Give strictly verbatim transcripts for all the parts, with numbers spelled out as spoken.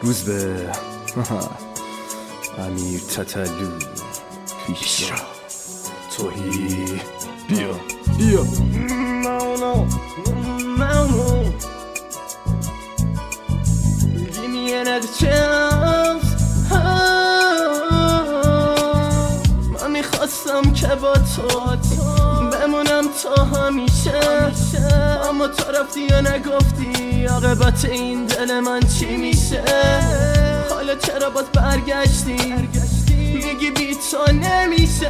روز به امیر تتلو پیش را توهی بیا بیا مونو مونو Give me another chance من میخواستم که با تو بمونم تا همیشه اما تو رفتی یا نگفتی عاقبت این دل من چی میشه حالا چرا باز برگشتی میگی بی تو نمیشه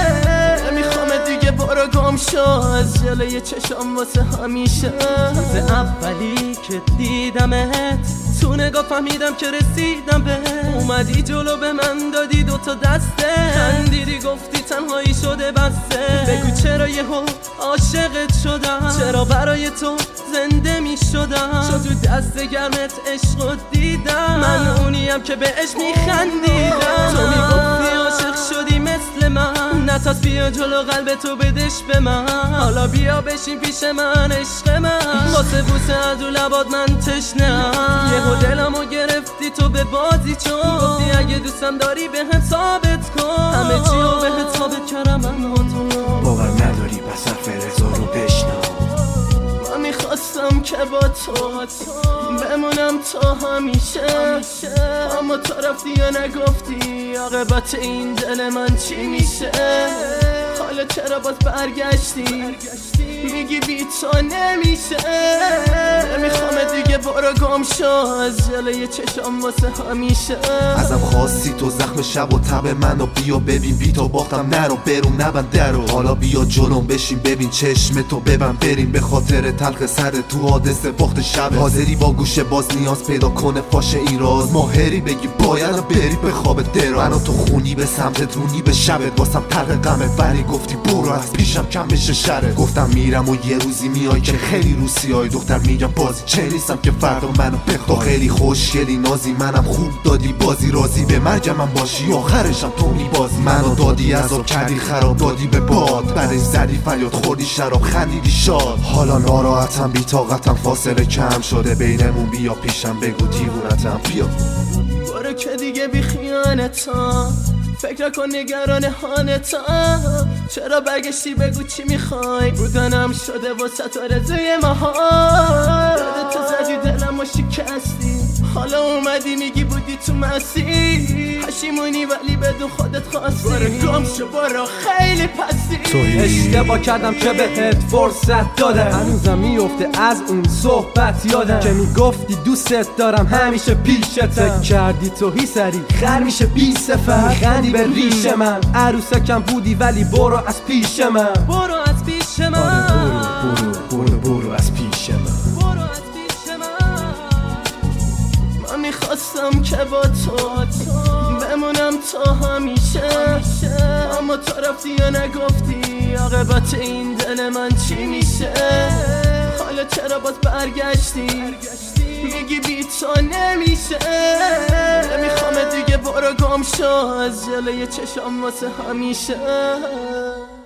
نمیخوام دیگه برو گم شو از جلوی چشم واسه همیشه روز اولی که دیدمت تو نگاه فهمیدم که رسیدم به اومدی جلو به من دادی دوتا دسته خندیدی گفتی تنهایی شده بسته بگو چرا یهو عاشقت شدم چرا برای تو زنده می شدم چون تو دست گرمت عشق دیدم من اونیم که بهش می خندیدم تو می گفتی عاشق شدی مثل من نتاز بیا جلو قلب تو بدش به من حالا بیا بشین پیش من عشق من واسه بوسه از رو لبات من تشنم یهو دلمو گرفتی تو به بازی چون گفتی اگه دوستم داری به هم ثابت کن همه چیو به هم ثابت کردم من تو باور نداری پس حرف رضا رو بشنو من میخواستم که با تو بمونم تا همیشه اما تو رفتی یا نگفتی عاقبت این دل من چی میشه حالا چرا باز برگشتی میگی بی تو نمیشه نمیخوام دیگه برو گم شو از جلوی چشم واسه همیشه ازم خواستی تو زخم شب و تب منو بیا ببین بی تو باختم نرو برون نبند درو حالا بیا جلوم بشین ببین چشم تو ببند بریم به خاطر تلخ سر تو حادثه بخت شب حاضری با گوشه باز نیاز پیدا کنه فاش این راز ماهری بگی باید بری به خواب دراز منو تو خونی به سمتت رونی به شبت واسم تلخ غمت ولی گفتی برو از پیشم کم بشه شرت گفتم میرم و یه روزی میای که خیلی روسیای دختر میگم بازی چه نیستم که فردا منو بخوای تو خیلی خوشگلی نازی منم خوب دادی بازی راضی به مرگ من باشی آخرشم تو میبازی منو دادی عذاب کردی خراب دادی به باد بعدش زدی فریاد خوردی شراب خندیدی شاد حالا ناراحتم بی طاقتم فاصله کم شده بینمون بیا پیشم بگو دیوونتم بیا برو که دیگه بی خیانتم فکر کن نگران حالتم چرا برگشتی بگو چی میخوای بودنم شده واسه تو رضای مهار یادت تو زدی دلم و شکستی حالا اومدی میگی بودی تو مسیر پشیمونی ولی بدون خودت خواستی برو گم شو برو خیلی پستی اشتباه کردم که بهت فرصت دادم هنوزم میفته از اون صحبت یادم که میگفتی دوستت دارم همیشه پیشتم فکر کردی توهی سری خر میشه بی صفت خندی به ریش من عروسکم بودی ولی برو از پیش من برو از پیش من آره برو برو برو برو از پیش من برو از پیش من من میخواستم که با تو بمونم تا همیشه اما تو رفتی یا نگفتی عاقبت این دل من چی میشه حالا چرا باز برگشتی میگی بی تو نمیشه نمیخوام دیگه برو گم شو از جلوی چشم واسه همیشه